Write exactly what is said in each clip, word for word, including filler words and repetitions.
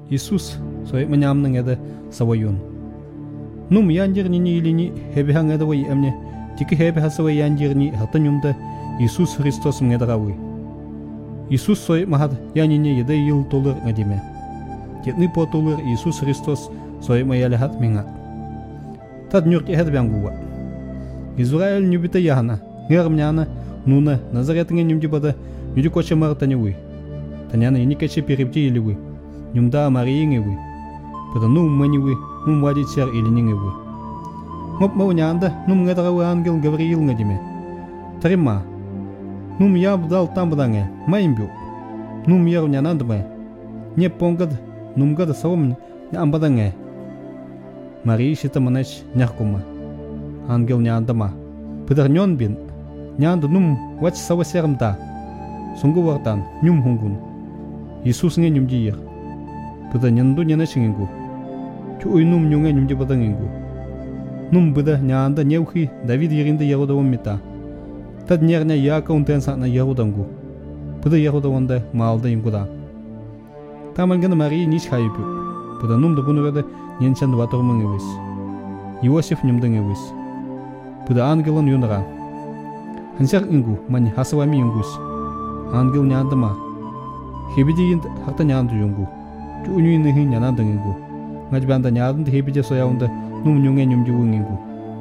Иисус сой манямның эді савайын. Нум яндернини илини хебихан эді вай эмне, тики хебиха савай яндерни хатан юмда Иисус Христос мгедравы. Иисус сой махад янине еде ил толыр гадиме. Кетны потулыр Иисус Христос сой маялихат минга. Тад нюрки хедбянгуа. Израиль нюбита яхана, гермняна, нуна, назаретнге нюмдибада, нюди коча мартаневы. Таняна иникаче перебди иливы. Нюмда мариингевы. Пада нум манивы, нум вадичар илинингевы. Моп мауняанда, нум гадравы ангел Гавриил гадиме. Тарима. Нум ябдал тамбаданге, маимбю. Нум ярунянандаме. Не понгад, нум гада савом амбаданге. Марии шита манач няхкума. Ангел няндама. Пыдарнён бин. Нянда нум вач савасермда. Сунгу вартан, нюм хунгун. Иисус нге нюм диер. Пыда нянду нянашингу. Чу уй нум нюнге нюм дибадангу. Нум быда нянда неухи Давид еринда ярудавам мита. Тад нерня яка унтенса на ярудангу. Пыда ярудаванда малда ингуда. Тамангана Марии нич хайпю. Пыда нум да бунурада ненчан ваторман эвис. Иосиф нюмдан эвис. Пыда ангелан юнра. Хансяр ингу мань хасавами ингус. Ангел няндама. Хебидиин харта нянду юнгу. Чу унюиннахи нянандан ингу. Ngajbanda nyaadand hebide soyaunda num nyunge nyumjuung iнгу.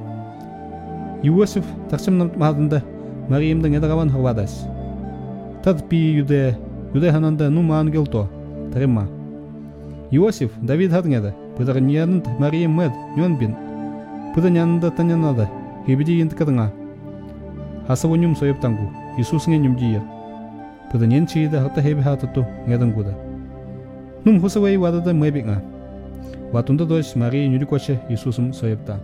Иосиф таксимнам мааданда Мариимдан эдагаван хавадас. Тад пи юде юде хананда нум ангел то тарима. Иосиф Давид хаднгеда пыдар нянанд Мариим мед нюнбин. Пыда нянанда танянада hebide инткадnga. Хасаву нюм соептангу Иисуснге нюмдия. Пыда ненчиида хата хеби хатату ngedangуда. Нум хусавай вадада мэбинга. Ватунда дойс Марии нюрикоче Иисусом соепта.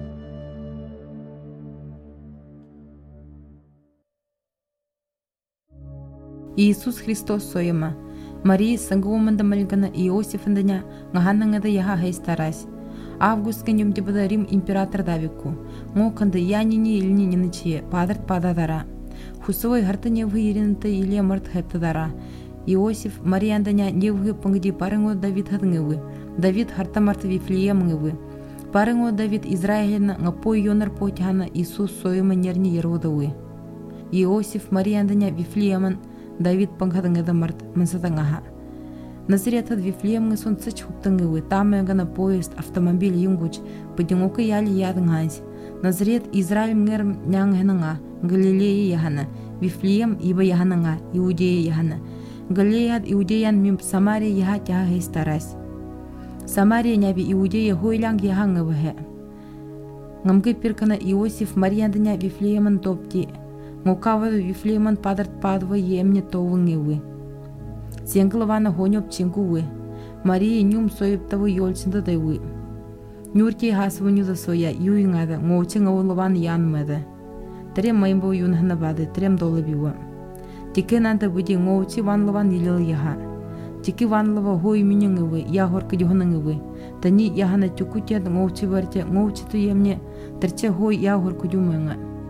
Иисус Христос соема. Марии сангууманда малгана Иосифандanya ngahannangada yaha хайстарас. Август генюмдибада Рим император давику. Ngokanda янини илни ниничие падарт пададара. Хусовой хартаневы иринта илия март хептадара. Иосиф Мариандanya невги пангди паренго Давид хаднгевы. Давид харта март Вифлеемнгевы. Паренго Давид Израилена ngapoi йонар потяна Иисус соема нерни еродавы. Иосиф Мариандanya Вифлееман Давид пангхадангеда март мансадангаха. Назаретад Вифлеемнге сонцач хуптангевы. Таменгана поезд автомобиль юнгуч подингока яли ядангханс. Назарет Израиль мгер нянгхенанга Галилея яхана. Вифлеем иба яхананга Иудея яхана. Галилеяд Иудеян мим Самария яха тяха хейстарас. Самария няби Иудея хойланг яхангавахе. Нgamge пиркана Иосиф Мариандanya Вифлееман топти. Ngokawadu Вифлееман падарт падва емне товангевы. Сенглавана хонёп чингувы. Мария нюм соептавы ёлчинда дайвы. Нюрки хасванюда соя юингада ngochinga улаван янмада. Трем маймбо юнханабады трем долабива. Тикенанда буди ngocchi ванлаван илил яха. Тики ванлава хой минюнгевы яхорка дюханангевы. Тани яхана тюкутяд ngocchi варте ngocchi ту емне терче хой яхорка дюмэнга.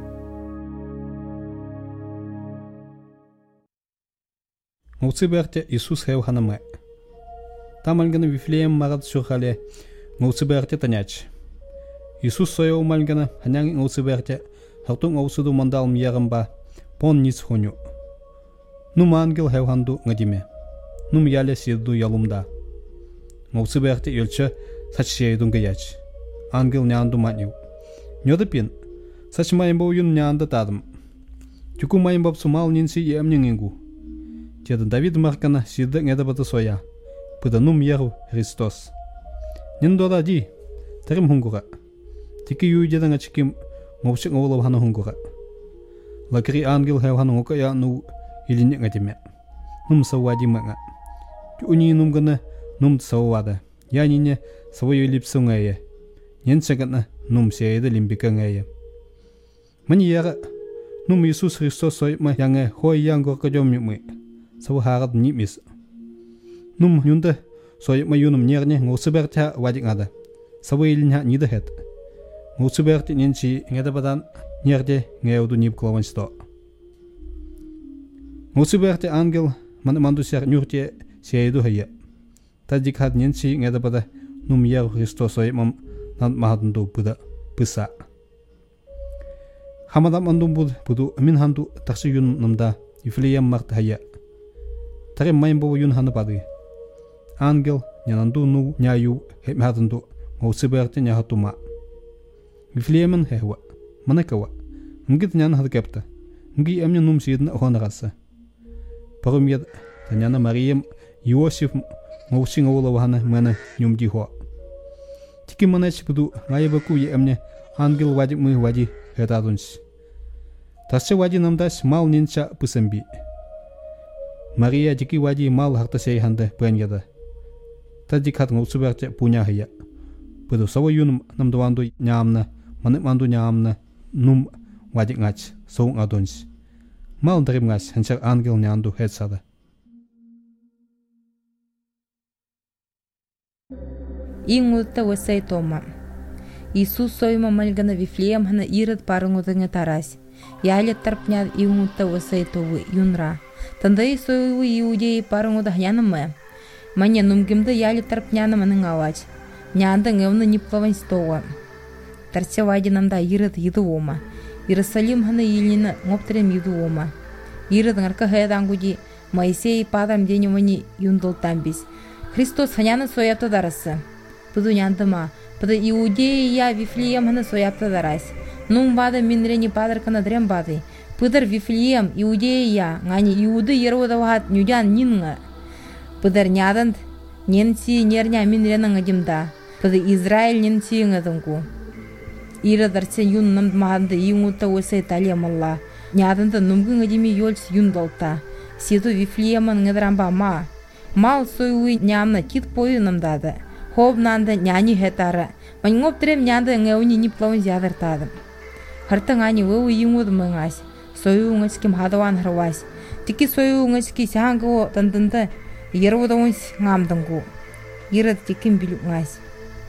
Ngocchi berте Иисус хев ханаме. Тамангана Вифлеем марат сюрхале ngocchi berте таняч. Иисус соё мангана ханянг ngocchi berte харту ngocchiду мандал мьярамба пон ниц хоню. Нум ангел хев ханду ngадиме. Нум яле сидду ялумда. ngocchi berte ёлча сачшейдунга яч. Ангел нянду маню. Нёдапин сачмаймбо юн нянда тадым. Тюку маймбап сумал нинси емнингингу. Теда Давид маркана сидда ngedabata соя. Пыда нум яру Христос. Ниндода ди тарим хунгура. Тики юйдеда ngachkim ngopsik ngolab hanu huнгура. Lakri ангел хев хану ngokaya nu илине ngадиме. Нум савади мага. Тюни нум гана нум савада. Янине савою липсунгая. Ненсагана нум сеяда лимбика ngaya. Мани яра нум Иисус Христос сой ма янге хой янго кадёмми. Сау харад нимис. Нум юнда сой ма юнум нерне ngocchi berta wajingada. Сау илинha нида хет. ngocchi berti ненчи ngedabatan нерде ngeudu nip klovansto. ngocchi berti ангел man mandusar nyurte seidu haya. tajikhat nyensi ngeda pada num yer Christos oy mam nan mahadandu buda pisa hamadam andum bud budu amin handu taksi yun namda ifliyam mart haya tare maimbo yun hanu padi angel nyanandu nu nyayu hemadandu ngosiberte nyahatuma ifliyaman hewa manakawa ngit nyan had kapta ngi amnya num sidna honrasa parumyad tanyana Mariam Yosef ngosing ola wahana mana nyumji ho tiki manach budu ngayabaku ye amnya angel waji mu waji hetaduns tasche waji namdas mal nincha pusambi Maria jiki waji mal hakta sei hande panyada tajikhat ngosuberte punya haya budu sawayun namdwandu nyamna manik mandu nyamna num waji ngach so ngaduns mal darim ngach hanchak angel nyandu hetsada Ingutta wasai toma. Isus soima malgana Viflеем hana Ирод парангудanga тарась. Яля тарпняд ingutta wasai towi yunra. Тандай сои иудеи парангуда хнянама. Мanya numgimda яля тарпняна манангавач. Нянда ngevna niplавань стоа. Тарча вади намда Ирод yidu ома. Иерусалим hana Илина ngopтрем yidu ома. Ирод ngarka хайдангуди Моисей падам деньмани юндол тамбис. Христос хняна соята дараса. Пуду нянтама, пуду иудеи я Вифлеем хана соята дарась. Нум бада минрени падаркана дрем бады. Пудар Вифлеем иудеи я, ngani иуды еродават нюдян нинга. Пудар нядант ненси нерня минрена ngадимда. Пуду Израиль ненси ngадангу. Ира дарце юн намд маханда иунгута осай талиямалла. Няданта нумгы ngадими йольс юн долта. Сиду Вифлееман ngадрамба ма. Мал союи нямна тит пою намдада. Хоб нанда няни хетара. Маньгоп трем нянда ngeuни ниплавын зядартадым. Харта ngani веу ингуд мангась. Сою ngачким хадаван харвась. Тики сою ngачки сянгао танданда ервудавынс ngамдангу. Ирод тиким билюк ngась.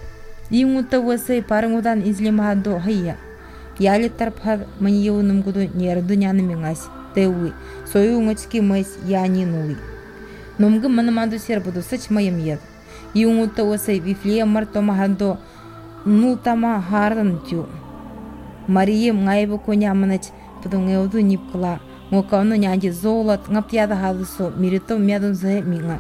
Ингута васай парангудан излимахадо хая. Яли тарпхад маньеу нумгуду нерду нянами ngась. Теуи. Сою ngачки мэйс яни нуи. Номгы манаманду сербуду сач маям ед. Иунгута осай Вифлеем мартома хандо нултама хардан тю. Марием ngaibu коня манач пуду ngeudu нипкла. Ngokauno нянди золот ngaптяда хадусо мирито мядун зае минга.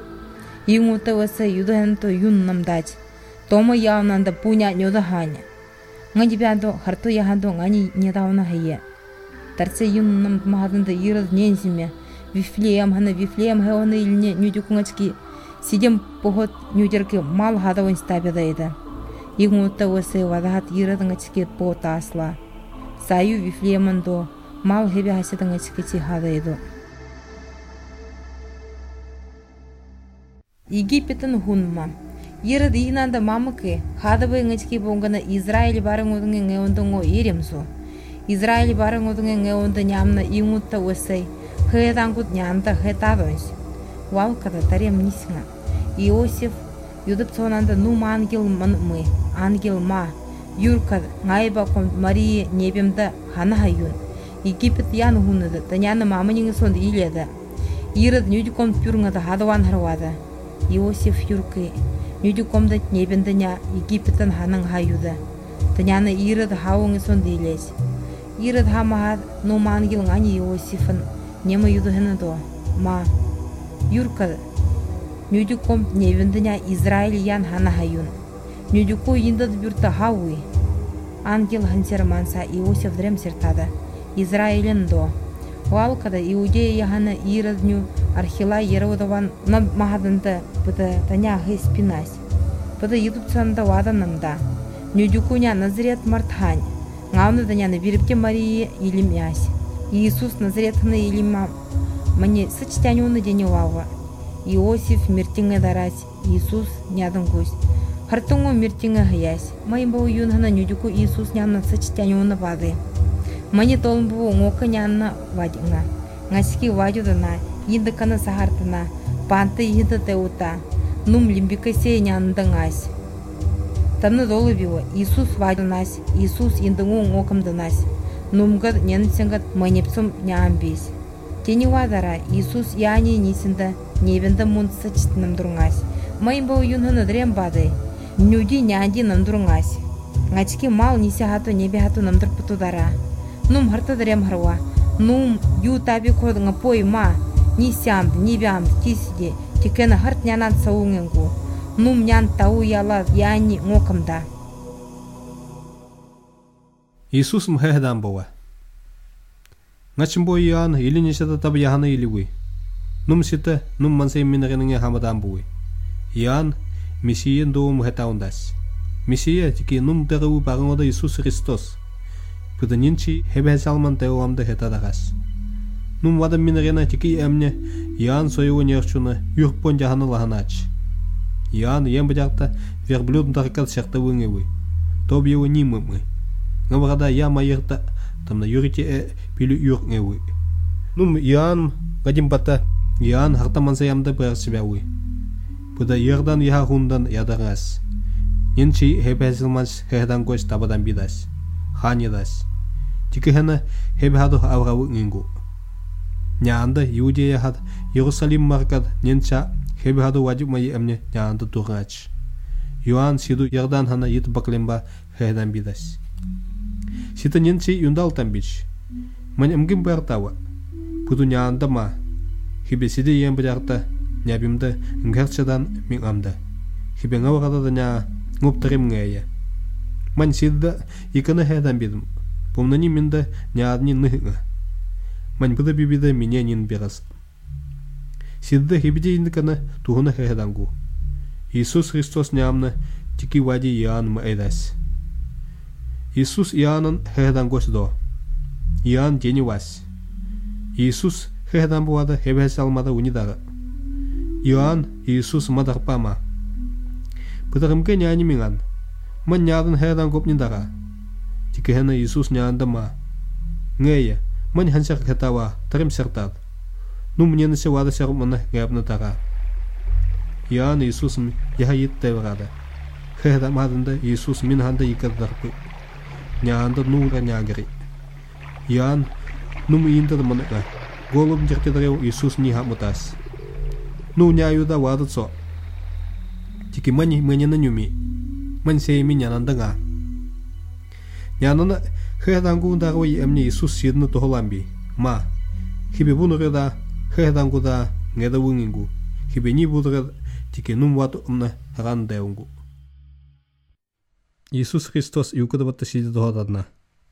Иунгута осай юдаханто юн намдач. Тома яунанда пуня нёда ханя. Ngajibяндо харту яхандо ngani недавно хае. Тарце юн нам махаданда Ирод ненсиме. Вифлеем хана Вифлеем хеона илне нюдюкунгачки сидем поход нюдерки мал хадавын стабедайда. Ингута осай вадахат Иродангачки потасла. Саю Вифлеемандо мал хебе хасидангачки ти хадайду. Египетен хунма. Ирод игнанда мамыки хадавынгачки бонгана Израиль барыңудыңы ngeuндыңо иремсу. Израиль барыңудыңы ngeuндо нямна ингута осай Хедангут нянда хетадонс. Валкада тарем нисна. Иосиф юдыпцонанда нум ангел мы. Ангел ма. Юркад ngaiba ком Мария небемда хана хаюн. Египет ян хунада. Таняна маманинга сонда иледа. Ирод нюдиком пюрнгада хадаван харвада. Иосиф юркы. Нюдикомда небенданя Египетан ханан хаюда. Таняна Ирод хауңы сонда илес. Ирод хамахад нум ангел ngani Иосифан. Нема юдахенадо, ма, юрка, нюдюком невендня Израиль ян хана хаюн. Нюдюко индад бюрта хауи. Ангел хансерманса Иосиф дрем сертада. Израилен до. Валкада иудея яхана Иродню архила еродован над махаданда пыта таня хай спинась. Пыта ютубцанда ваданамда. Нюдюкуня Назарет мартхань. Ngавна таня на вирипте Марии илимясь. Иисус Назаретна илима мне сочетанию на день лава. Иосиф мертинга дарась. Иисус нядом гусь. Хартунгу мертинга хаясь. Моим бау юнхана нюдюку Иисус нянна сочетанию на воды. Мне толмбу ngока нянна вадинга. Ngaski вадюдана. Индакана сахартана. Панта ида теута. Нум лимбика сей нянда ngась. Тамна долубио. Иисус вадюнась. Иисус индангу ngокам данась. Numgad nyensengat manipsum nyambis. Тени вадара Иисус яни нисинда невинда мунтсачт намдурнгас. Майымба уюнхана дрем бады. Нюди нянди намдурнгас. Ngachki mal nisi hatu nebe hatu namdur putu dara. Num harta дрем harwa. Num yu tabi kod ngapoi ma. Nisiam nibiam tiside. Tikena hart nyanan saungengu. Num nyan tau yala yani ngokamda. Иисус мхэхэдан бова. Ngachimbo yan ilini seta tab yahana iliwi. Num sita num mansay minagin hamadan buwi. Yan misiyan do mkhetaundas. Misiya tiki num dagawu bagangoda Isus Christos. Puda ninchi hebe salman teo amda hetadagas. Num wada minagina tiki emne yan soyu nyerchuna yurpon jahana lahanach. Yan yembajakta verblud darkat shakta wingewi. Tobiyo nimumwe. Ngawada ya mayerta tamna yuriti e pilu yur ngewi. Num yan gadim bata yan harta mansa yamda bersibyawi. Puda yerdan yaha hundan yadagas. Ninchi hebesilmans hedan gois tabadan bidas. Hanidas. Tikihana hebehado awrawu ngingu. Nyanda yuje yahad Yerusalim markad nincha hebehado wajib mayi emne nyanda turach. Yohan sidu yerdan hana yit baklemba hedan bidas. Sita ninchi yundal tambich. Man emgim bertawa. Pudu nyanda ma. Hibe sidi yem berta nyabimda ngherchadan mingamda. Hibe ngawrada nya nguptarim ngaya. Man sidda ikana hedan bidum. Pomnani minda nyadni nihga. Man buda bibida minyanin beras. Sidda hibidi indikana tuhuna hedangu. Isus Christos nyamna tiki wadi yan maedas. Isus yanan hedan gosdo. Yan jeniwas. Isus hedan buada hebesal mada unidara. Yan Isus madarpama. Pudarimke nyani mingan. Man nyadan hedan gopnidara. Tikihena Isus nyandama. Ngaya man hansak ketawa tarim sertat. Num nyen se wada serum mana gapna tara. Yan Isus yahayit tevrada. Hedan madanda Isus min handa ikadarpu. Nyanda nura nyagari. Yan num inta manaka. Golum jertidareu Isus ni hamutas. Nu nyayuda wadat so. Tiki mani menyana nyumi. Man semi nyananda nga. Nyanana hedangu darwi emni Isus sidna toholambi. Ma. Hibe bunureda hedangu da ngeda wungingu. Hibe ni budred tiki num watu umna randeungu. Иисус Христос юкадабата сиди доходадна.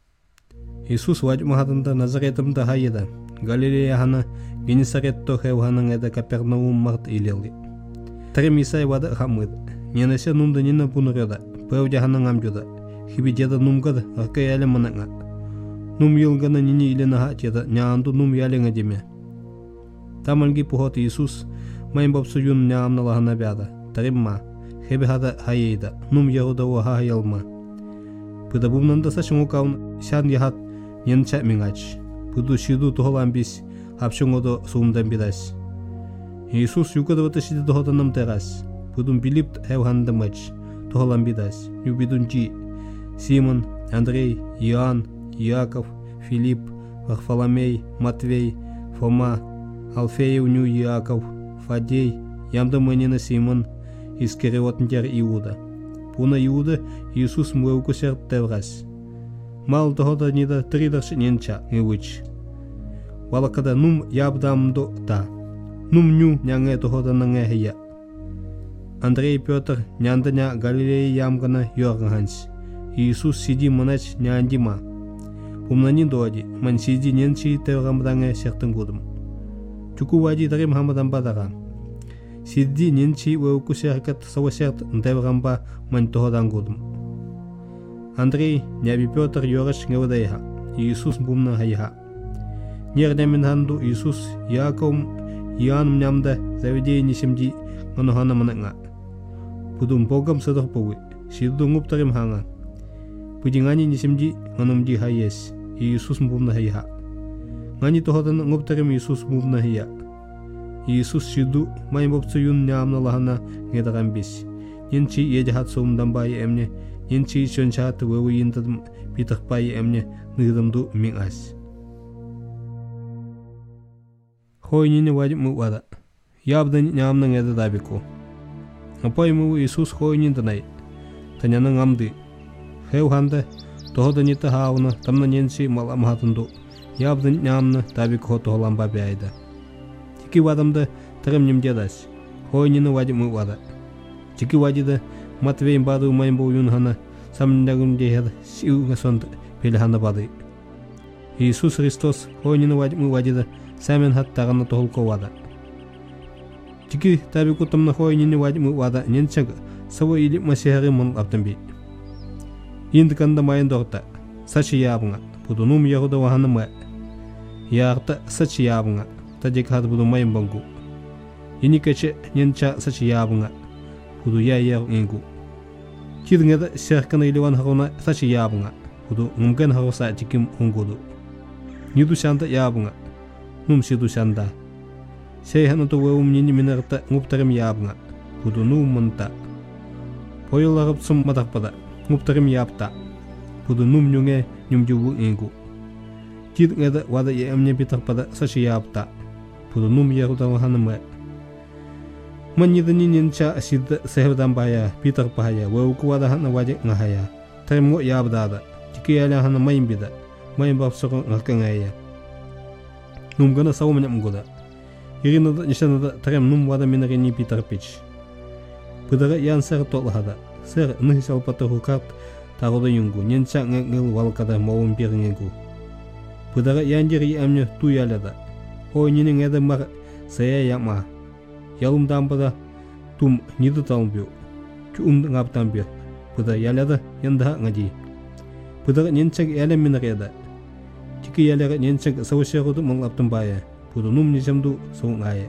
Иисус ваджу махатанда Назаретамда хайеда. Галилея хана Генесаретто хевхана нgeда Капернаум март илели. Тарим Исай вада хамыд. Ненесе нумда нина пунуреда. Пэвдя хана нgamжуда. Хиби деда нумгада аркаяля манага. Нум йылгана нини илена хатеда нянду нум яленга деме. Таманги пухот Иисус маймбапсу юн нямна лахана бяда. Тарим ма. Хебе хада хайеда, нум яуда ва хайалма. Пуда бумнанда сашму каун сан яхат ненча мингач. Пуду шиду тохоламбис хапшунгодо сумдан бидас. Иисус юкадавата шиду доходанам терас. Пудум билипт хевхандамач тохоламбидас. Юбидунчи Симон, Андрей, Иоанн, Иаков, Филипп, Варфоломей, Матвей, Фома, Алфеев ню Иаков, Фадей, Ямдаманина Симон, Искариотнтер Иуда. Пуна Иуда Иисус муэукусер теврас. Мал дохода нида тридерш ненча невич. Валакада нум ябдамдо та. Нум ню нянге дохода нанге хия. Андрей Петр нянданя Галилея ямгана Йорганс. Иисус сиди манач няндима. Пумнани доади ман сиди ненчи теврамданге сертангудум. Чуку вади дарим хамадан бадара. Сидди ненчи уэукусеркат савасерт нтеврамба мантоходангудум. Андрей няби Петр Йораш ngewdaiha. Иисус бумна хайха. Нернямин ханду Иисус Яком Иоанн нямда заведени симди нганохана манanga. Пудум богам садорпуи. Сидду nguptarim ханга. Пудингани нисимди нганумди хайес. Иисус бумна хайха. Ngani tohodan nguptarim Иисус бумна хайя. Иисус сиду маймопцу юн нямна лахана ngedagambis. Нинчи ежахат сумдамбай эмне нинчи чончат вэуиндадм питахпай эмне нидамду мингас. хой нини вади му вада. Ябдан нямна ngeda dabiko. Апой му Иисус хой нин данай. Таняна нgamdi. Хев ханда тохода нита хаавна тамна ненси мал амхатунду. Ябдан нямна dabiko тоholан бабяйда. Тики вадамда тарам немдедас. Хой нини вади му вада. Тики вадида Матвейн баду маймбу юнхана самнагун дехед сиуга сонд пелхана бады. Иисус Христос хой нини вади му вадида самен хат тагана тохолко вада. Тики табику тамна хой нини вади му вада ненчаг саво или масихари мон аптамби. Индканда майын дорта сачи ябнга пудунум яхуда вахана ма. Ярта сачи ябнга тадик хат буду майын бангу. Иникаче ненча сачи ябнга пуду я яр ингу. Киднгеда серкана иливан харуна сачи ябнга пуду ngumken harusa tikim hungudu. Nidu shanda ябнга нум сиду шанда. Сей ханато веум нини минерта nguptarim ябнга пуду нум манта. Пойларып сум мадакпада nguptarim ябта пуду нум нюнге нюмжубу ингу. Киднгеда вада емне питарпада сачи ябта пуду нум яруда ваханаме. Маньида нинча асидда сехвдан бая питар пахая веуку вада хана вади ngahaya. Таримго ябдада тики яля хана маймбида маймбапсоко ngakangaya. Нумгана саумням года. Иринада нишанада тарем нум вада минарени питар пич. Пудара ян сер толхада. Сер нхисал патаху карт тарода юнгу ненча ngel валкада моум пирингу. Пудара яндири амне туяляда. Хой нини ngeda мар сая яма. Ялум дамбада тум ниду талбю. Чум ngaптамбю. Пуда яляда янда ngaji. Пудара ненчаг ялем минареда. Тики яляга ненчаг саушягуду монгаптам бая. Пуду нум нижамду соунгая.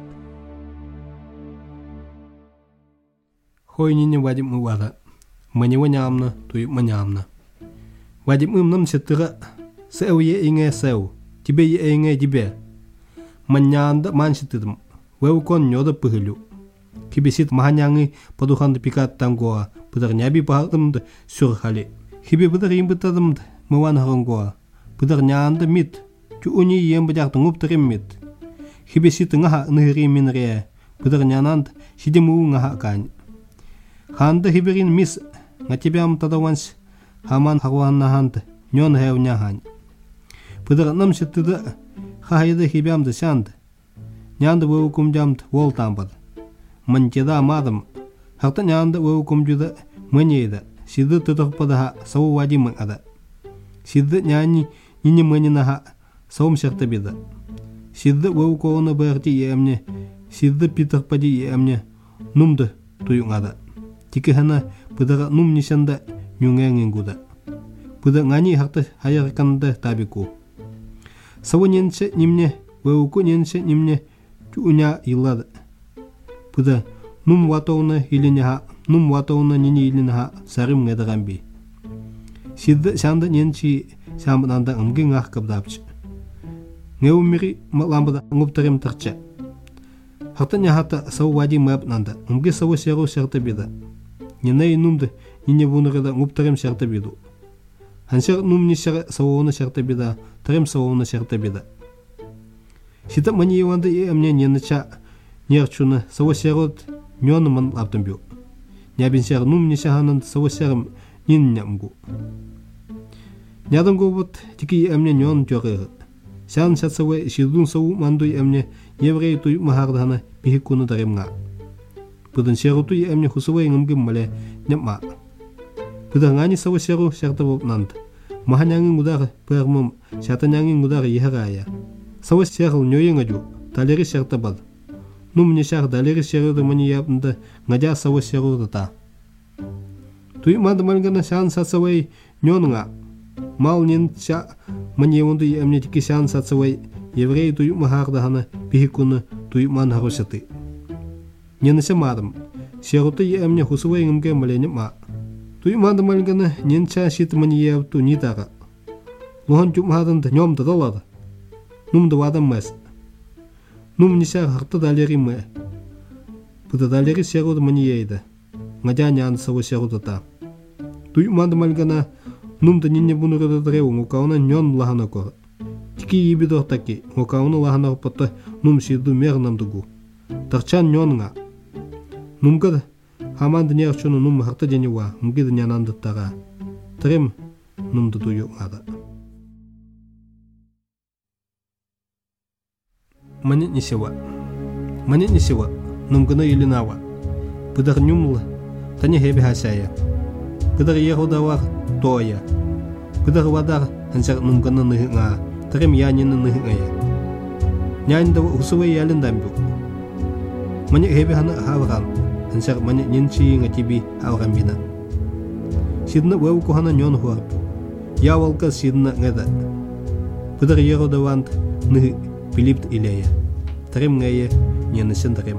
Хой нини вадим му вада. Мани ванямна туй манямна. Вадим им нам сетыра. Сеу е инге сеу. Тебе е инге тебе. Маньянда маншитыдым. Веукон нёда пыхылю. Кибесит маханянги падуханды пикат тангоа. Пыдар няби пахадымды сюрхали. Хибе пыдар имбытадымды мыван харангоа. Пыдар нянда мит. Чу уни ембадяхты nguptarим мит. Хибесит ngaha ныгри минре. Пыдар нянанд сидиму ngaha кань. Ханда хиберин мис. Ngатибям тадаванс хаман харваннаханд нён хэвняхань. Пыдар намситыда хахайда хибямды сянд. Нянда веукумжамд волтамбад. Манчеда мадам. Хакта нянда веукумжуда манейда. Сиды тытықпадаха сау вадимын ада. Сиды няни нини манинаха саум шартабида. Сиды веукоуна бэрти емне. Сиды питықпади емне. Нумды туюң ада. Тики хана пыдара нум нишанда нюнгенгенгуда. Пыда ngani хакта хаярканда табику. Сау ненше нимне веуку ненше нимне уня илад. Пуда нум ватоуна илинеха, нум ватоуна нини илинеха сарим ngedagамби. Сидда шанда ненчи шамбананда ngengах кабдапч. Ngеумири маламбада nguptarим тарча. Хатanya хата сау вади мэп нанда, ngge сау серу сертабида. Ниней нумды нине вунарада nguptarим сертабиду. Хансер нум нишара сауна сертабида, тарим сауна сертабида. Сита мани иванда и амне не нача нерчуна савосерот нёнман аптамбю. Нябинсер нум нишаханан савосерам нин нямгу. Нядамгу вот тики амне нён жёгы. Сан сатсаве сидун сау манду амне еврей туй махардана бихикуна даримга. Пудан сероту и амне хусаве ngumgim мале нямма. Пудан ngani савосеру сертабоп нанд. Маханянги мудар пермум сятанянги мудар ихарая. Савас сягл нёйенгажу, талери сертабад. Нум не сяг далери серуды мани ябнда, ngajа савас серудата. Туй мадмангана сан сатсавай нёнга. Мал нинча мани онду емне тики сан сатсавай еврей туй махардахана бихикуна туй ман харусаты. Ненесе мадам, серуты емне хусавай ngumге маленема. Туй мадмангана нинча сит мани ябту нитага. Лухан чумхаданда нём дадалада. Нум вадам мэс. Нум ниса харта далери мэ. Пуда далери серуд маниейда. Ngajа нян саво серудата. Туй мандамальгана нум да нинне бунурада дреу мукауна нён лаханакор. тики ибидортаки ngokauno wahana potta num sidu mernamdugu tarchan nyonga numgad hamand nyarchuno num harta jeniwa mugid nyanandattara trim numduduyu ada manit nisewa manit nisewa numgana ilinawa budar nyumla tanya hebe hasaya budar yehodawa toya budar wadar hansak numgana nga trim yanin ngaya nyan daw usuwe yalin dambu manit hebe hana hawakan hansak manit nyinchi ngatibi hawakan bina sidna wew ko hana nyon huarp yawalka sidna ngada budar yehodawant nih Philipt Ileya, tarim ngaya nyanasin tarim.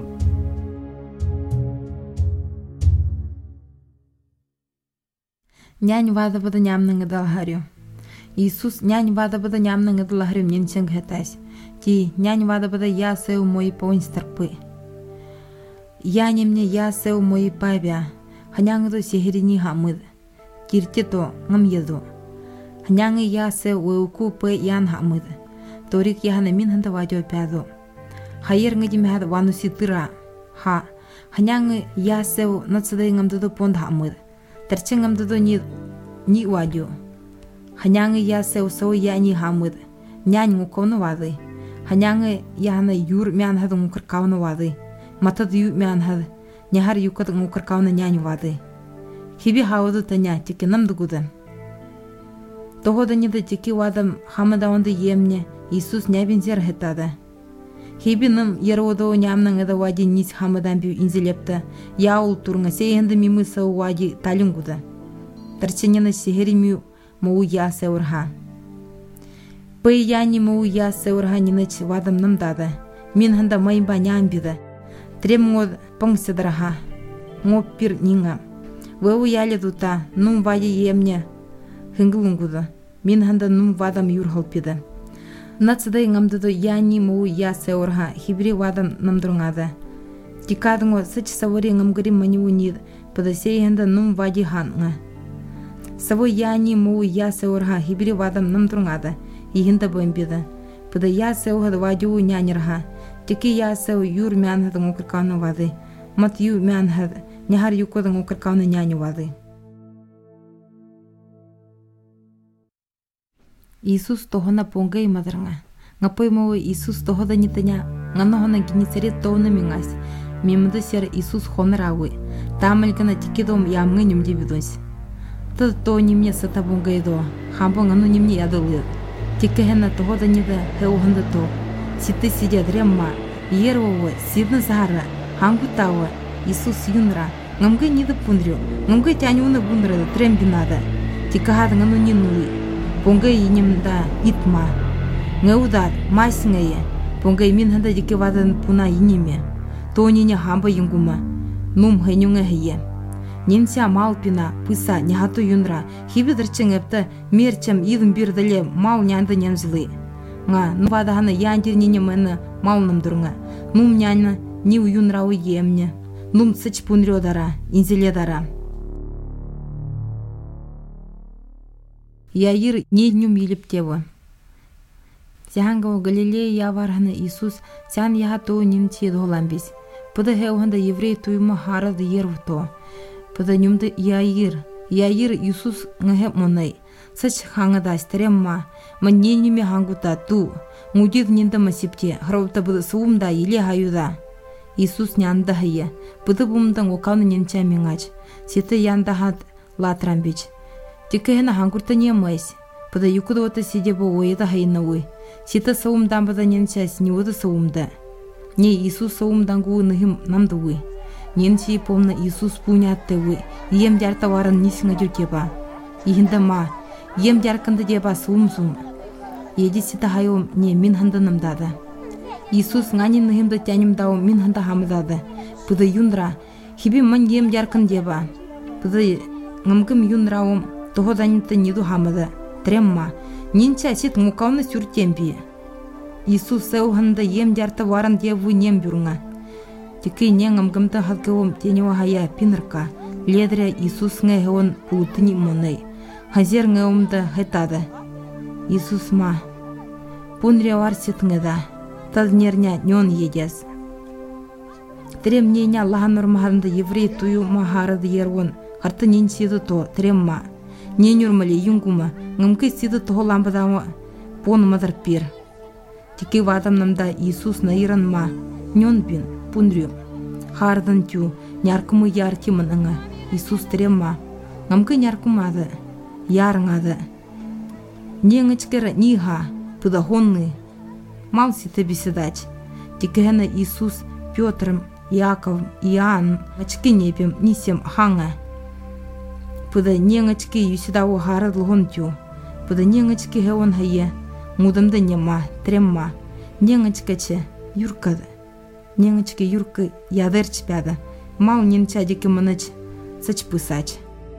Нянь вада бада нямна ngedal haryo. Иисус нянь вада бада нямна ngedal haryo нинчен гетась. Ти нянь вада бада я сеу мои поинстарпы. Я не мне я сеу мои павя. Ханянгду сехирини хамыд. Киртито ngam еду. Ханянги я сеу уку пэ ян хамыд. Торик яхана мин ханта вадё пядо. Хайер ngaji мехад вану ситыра. Ха. Ханянги я сеу нацадай ngamдудо понд хамыд. Тарчен ngamдудо ни ни вадё. Ханянги я сеу сау я ни хамыд. Нянь ngukonu вады. Ханянги яхана юр мян хад ngukаркауна вады. Матад ю мян хад. Няхар юкад ngukаркауна нянь вады. Хиби хауду таня тики намдугуда. Тохода нида тики вадам хамадаунда емне. Иисус нябинзер хетада. Хибиным еродо нямнан эда вади нис хамадан бю инзелепта. Яул турнга сейхенда мимыса вади талюнгуда. Тарченена сихеримю муу я сеурха. Пэй яни муу я сеурха нинач вадам намдада. Мин ханда маймба нямбида. Трем ngod пангседраха. Ngop пир нинга. Вэу яли дута нум вади емне. Хынгылунгуда. Мин ханда нум вадам юрхалпида. Нацадай ngamdudo яни муу я сеурха хибри вадам намдрунгада. Тикаднго сач савори ngamгри маниву нид падасей хенда нум вади ханга. Саво яни муу я сеурха хибри вадам намдрунгада ихинда бомбида. Пада я сеухад вадиу нянирха. Тики я сеу юр мянхад ngukаркауна вады. Мат ю мянхад няхар юкода ngukаркауна няню вады. Иисус тохона понгай мадрanga. Ngapoi mo Иисус тохода нитanya ngano hona ginisere tona mingas. Mimda ser Иисус хонраwe. Тамалькана тикидом ямнга нимди бидос. Та то нимне сата понгай до. Хамбо ngano нимне ядалы. Тикехена тохода нида хеуханда то. Сите сидя дремма. Ерво сидна сара. Хангутава. Иисус юнра. Ngamga нида пундрю. Ngamga тянюна бундра трембинада. Тикахад ngano нинуи. Понгай инимда итма. Ngaudat масингая. Понгай мин ханда дике вадан пуна иниме. То ниня хамба юнгума. Нум хэнюнга хие. Нинся малпина пыса няхату юнра. Хибидерчен эпта мерчем идым бирдале мал нянда нянзлы. Nga нувада хана янтир ниня мэна мал намдурнга. Нум няна ни у юнра у емня. Нум цыч пунрё дара, инзеле дара. Яир не нюм елептева. Сянгау Галилея явархана Иисус сян яхату нинти доламбис. Пада хеуханда еврей туйма харад ервто. Пада нюмда Яир. Яир Иисус ngahep монай. Сач хангадас тремма. Манненими хангута ту. Ngудид нинда масипте. Хравта бада суумда или хаюда. Иисус нянда хая. Пада бумда ngokauна нинча мингач. Сита янда хат латрамбич. Тикехена хангурта немайс. Пада юкудота сидебо оеда хайнауи. Сита саумдан бада ненча сниода саумда. Не Иисус саумдангу нахим намдауи. Ненчи помна Иисус пуняттауи. Ем дярта варан нисинга дютеба. Ихинда ма. Ем дярканда деба саумсум. Еди сита хайом не мин ханда намдада. Иисус ngani нахимда тяним мин ханда хамдада. Пада юндра. Хиби ман ем дяркан деба. Пада ngamgam юнраум. Тоходанита ниду хамада. Тремма. Нинча сит ngukauна сюртемби. Иисус сеуханда ем дярта варан деву нем бюрнга. Тики не ngamgamta хадгавом тенева хая пинарка. Ледря Иисус ngehon пулутни моней. Хазер ngеумда хетада. Иисус ма. Punria warsitngeda. Tad niernya nyon yeges. Трем неня лаханур махарында еврей тую махарады ервон. Харты нен сиды то трем ма. Ненюрмали юнгума. Ngымкы сиды то ламбадама. Пон мадар пир. Тики вадам намда Иисус наиран ма. Нyon бин пунрю. Хардан тю. Няркымы ярки манanga. Иисус трем ма. Ngымкы няркумады. Ярыңады. Неңычкера ниха. Пудахонны. Мал ситы беседач. Тикена Иисус Пётром, Яковом, Иоанном, очки непим, нисем ханга. Пуда неңачки юсидау харад лгонтю. Пуда неңачки хеон хае. Мудамда нема, тремма. Неңачкаче юркада. Неңачки юрка ядерч пяда. Мал ненчадики манач сач пысач.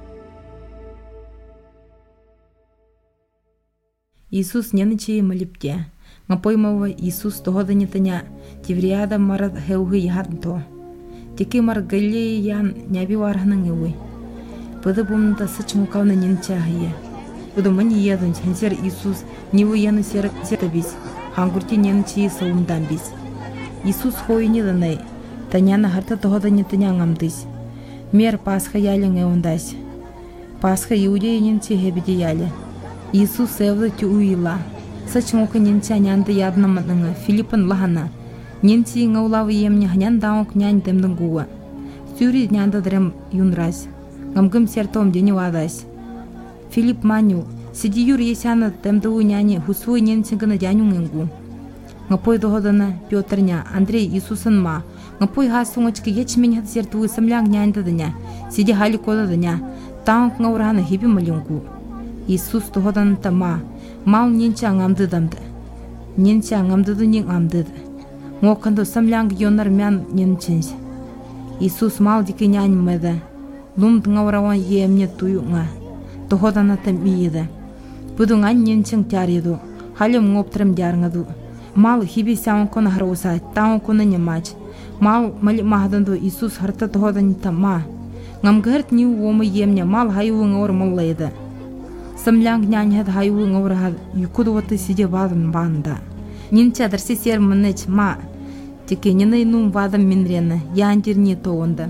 Иисус ненычи малипте. Ngapоймова Иисус тохода нитаня тивриада марад хеуги яханто. Тики мар галле ян няби варханан еуи. Пыда бумнта сач мукавна нинча хае. Пыда мани ядун чансер Иисус ниву яны серак зетабис. Хангурти ненчи саумдамбис. Иисус хойни данай. Таняна харта тохода нитаня ngамдис. Мер Пасха ялин еундас. Пасха иудея нинчи хебиди яли. Иисус севда тю уила. Сачмока нинча нянда ядна матнага Филиппан лахана. Нинчи ngaulawa yemnya hanyan daok nyan temdengguwa. Сюри нянда дрем юнрас. Ngамгым сертом дени вадас. Филипп маню. Сиди юр есяна темдау няни хусвой ненчингана дяню ngenggu. Ngapoi доходана Пётрня Андрей Иисусан ма. Ngapoi хасунгачки ечмень хат серту самлянг нянда дня. Сиди хали кода дня. Таонк ngaurana хиби малюнгу. Иисус доходан тама. Мал нинча ngамды дамды. Нинча ngамдыды нин ngамдыды. Ngokando samlang yonar мян нинчинс. Иисус мал дики нянь мэда. Лумд ngawrawan yemnya tuyu nga. Доходана там иеда. Буду ngань нинчин тяриду. Халим ngopтрем дярнгаду. Мал хиби сяун кона хроуса. Таун кона нямач. Мал мали махданду Иисус харта доходан тама. Ngамгэрт ни уома yemnya мал хайу ngawр маллайда. Самлянг няньхад хайу ngawрахад юкудуваты сиде вадам банда. Нинча дарси сер манеч ма. Тики нинай нум вадам минрена. Янтир не тоонда.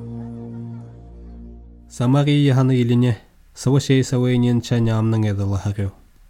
Самария яханы илине савашей савай нинча нямнан эдала харю.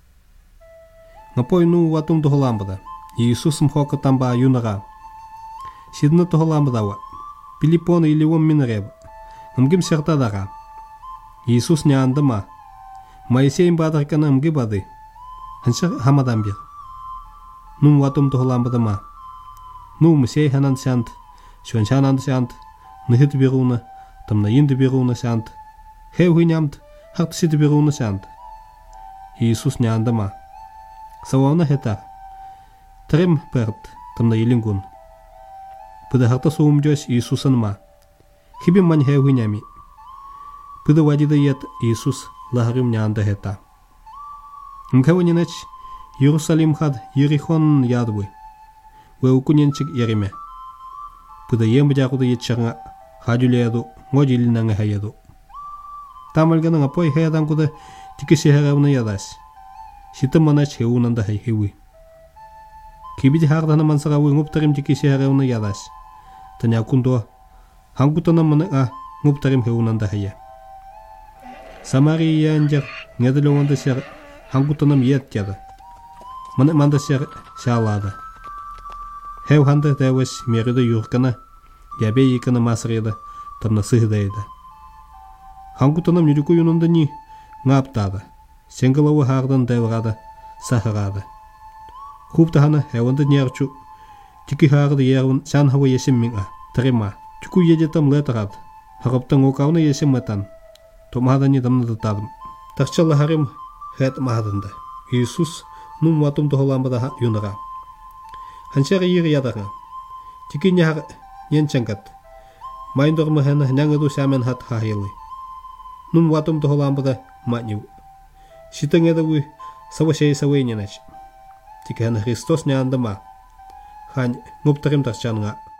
Ngapoi nu watum toholamбада. Иисус мхока тамба юнара. Сидна toholamбадава. Пилиппон или вон минреб. Ngамгим сертадара. Иисус няндама. Моисейн бадаркана мги бады. Ханшар хамадамбир. Нум ватум тохламбадама. Нум сей ханан сянт. Шваншанан сянт. Нахит бируна. Тамна инды бируна сянт. Хеуhi нямт. Харт сиды бируна сянт. Иисус няндама. Сававна хетар. Трем перт. Тамна илингун. Пыда харта суумджос Иисусан Хибим мань хеуhi нями. Пыда вадида ет Иисус лахарим нянда хета. Мкаванинеч Иерусалим хад Ерихон ядвы. Веукуненчик яриме. Пыда ембдякуда етчарга хадюлеяду ngодилинанга хаяду. Тамальгана ngapoi хаyadan куда тикисихаравна ядас. Ситаманач хеунанда хайхиви. Кибиди хардана мансаравы nguptarim тикисихаравна ядас. Танякундо хангутана манага nguptarim хеунанда хая. Самария янжар недалуанда сер хангутанам еттяда. Мана манда сер шалада. Хев ханда дэвэс мерида юркана, ябе икана масрида, тамна сыхдайда. Хангутанам юрику юнанда ни ngaптада. Сенгалава хардан дэврада, сахарада. Хуптахана хеванда нерчу, тики харда ерван санхава есим минга, тарима. Тюку едетам летарад, хараптан окавна есим матан. Томадани дамнада тадам. Тарчала харим хэт махаданда. Иисус нум ватум тохоламбада юнара. Ханшара ир ядара. Тики няхар нянчангат. Майндорма хэна нянгаду сямен хат хахилы. Нум ватум тохоламбада матню. Шитангедавы савашей савейнянач. Тики хэна Христос няндама. Хань nguptarim тарчанга.